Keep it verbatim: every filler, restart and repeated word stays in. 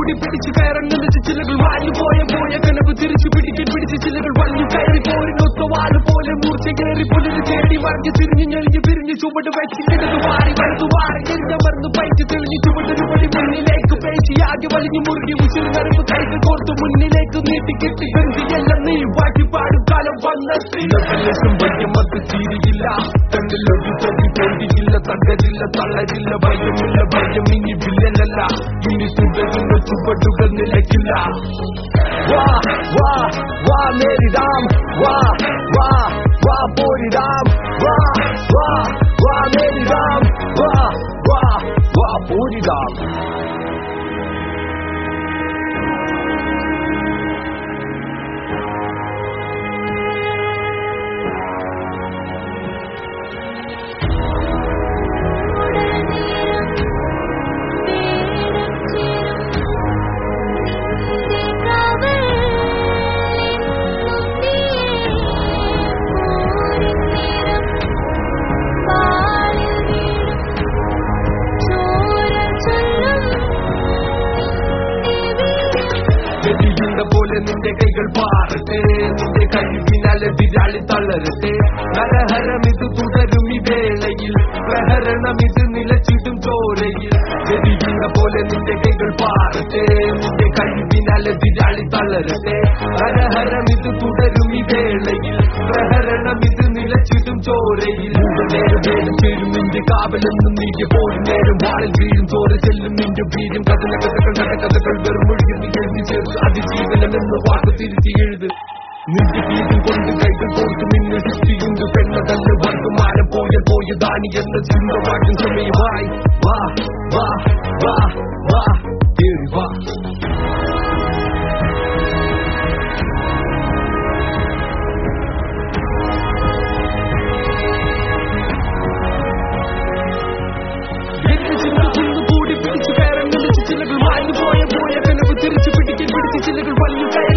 കൂടി പിടിച്ച് കയറങ്ങുന്ന ചിലകൾ വാഞ്ഞു പോയ പോയ കനവ് തിരിച്ചു പിടിക്കാൻ പിടിച്ച ചിലകൾ വന്നു കയറി പോരിനൊത്ത വാല് പോലെ മൂർച്ച കയറി പുലര് തേടി മറിഞ്ഞ് തിരിഞ്ഞു ഞെളിഞ്ഞ് പിരിഞ്ഞ് ചുവട് വെച്ചിട്ട് വാരി വലുതു വാരി എരിഞ്ഞമർന്ന് പൈറ്റ് തെളിഞ്ഞ് ചുവടൊരു പടി മുന്നിലേക്ക് പേശിയാകെ വലിഞ്ഞു മുറുകി ഉച്ചിൽ നരമ്പ് കൈകൾ കോർത്തു മുന്നിലേക്ക് നീട്ടി കെട്ടി ഗന്ധിയെല്ലാം നീ വാട്ടി പാടും കാലം വന്നെത്തി അത് തീരിയില്ല കണ്ണിലൊരു തൊടി പൊടിയില്ല തകരില്ല തളരില്ല ഭയമില്ല ഭയം ഇനി വില്ലനല്ല ഇനി തുടരുന്ന ചുവടുകൾ നിലയ്ക്കില്ല വാ വാ വാ മേരി രാം വാ വാ വാ പോരി രാം വാ വാ വാ മേരി രാം വാ വാ വാ പോരി രാം പോലെ നിന്റെ കൈകൾ പാറട്ടെ നിന്റെ കഴിവിനാൽ എതിരാളി തളരട്ടെ നരഹരം ഇത് തുടരും ഈ വേളയിൽ പ്രഹരണം ഇത് നിലച്ചിടും ചോരയിൽ എതിരുന്ന പോലെ നിന്റെ കൈകൾ പാറട്ടെ നിന്റെ കഴിവിനാൽ എതിരാളി തളരട്ടെ നരഹരം ഇത് തുടരും ഈ വേളയിൽ പ്രഹരണം ഇത് നിലച്ചിടും ചോരയിൽ നേരം നേരം ചേരും നിന്റെ കാവലെന്നും നീക്ക് പോലും നേരം വാളിൽ വീഴും ചോര ചെല്ലും നിന്റെ വീര്യം കഥന കഥകൾ നടക്കഥകൾ വെറും ഒഴുകി നീ എഴുതി ചേർത്ത് അതിജീവനമെന്ന് വാക്ക് തിരുത്തി എഴുത് നിന്റെ വീടും കൊണ്ട് കൈകൾ കോർത്ത് നിന്നെ സൃഷ്ടിയുണ്ട് പെണ്ണതല്ല വർഗമാനം പോയ പോയ ദാനി എന്ന ചിന്തമാറ്റും സമയമായി വാ വാ വാ വാ കേറി വാ കൂടി പിടിച്ചു കയറങ്ങുന്ന ചിലകൾ വാഞ്ഞു പോയ പോയ കനവ് തിരിച്ചു പിടിക്കാൻ പിടിച്ച ചിലകൾ വന്നു